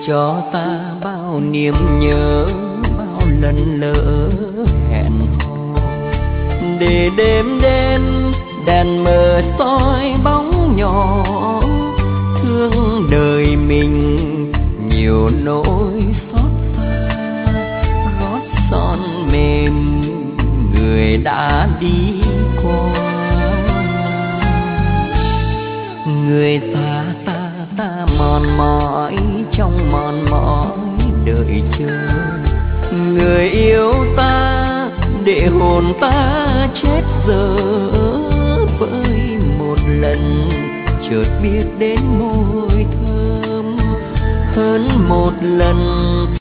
cho ta bao niềm nhớ, bao lần lỡ hẹn hò. Để đêm đen đèn mờ soi bóng nhỏ, thương đời mình nhiều nỗi xót xa. Gót son mềm người đã đi qua, người xa ta ta mòn mỏi trong mòn mỏi đợi chờ. Người yêu ta để hồn ta chết giờ, với một lần chợt biết đến môi thơm hơn một lần.